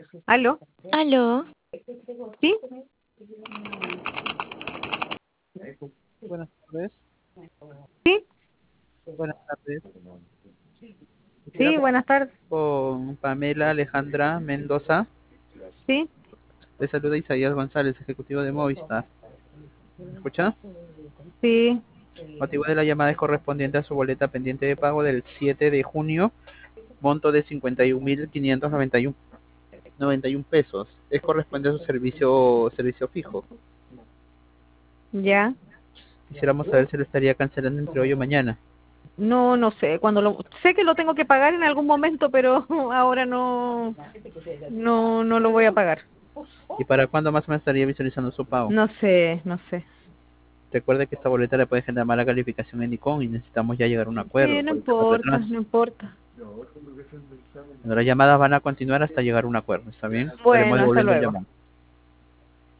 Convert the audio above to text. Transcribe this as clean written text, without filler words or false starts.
¿Aló? Aló, ¿Sí? Buenas tardes. ¿Sí? Buenas tardes. Quisiera Sí, hablar buenas tardes. con Pamela Alejandra Mendoza. ¿Sí? Le saluda Isaías González, ejecutivo de Movistar. ¿Me escucha? Sí. Motivo de la llamada es correspondiente a su boleta pendiente de pago del 7 de junio, monto de 51.591 pesos. Es corresponde a su servicio fijo. Ya. Quisiéramos saber si lo estaría cancelando entre hoy o mañana. No, no sé, sé que lo tengo que pagar en algún momento, pero ahora no lo voy a pagar. ¿Y para cuándo más o menos estaría visualizando su pago? No sé, no sé. Recuerde que esta boleta le puede generar mala calificación en Icon y necesitamos ya llegar a un acuerdo No por el tema del importa, retraso. no importa. Bueno, las llamadas van a continuar hasta llegar a un acuerdo, ¿está bien? Estaremos Bueno, hasta devolviendo el luego. llamado.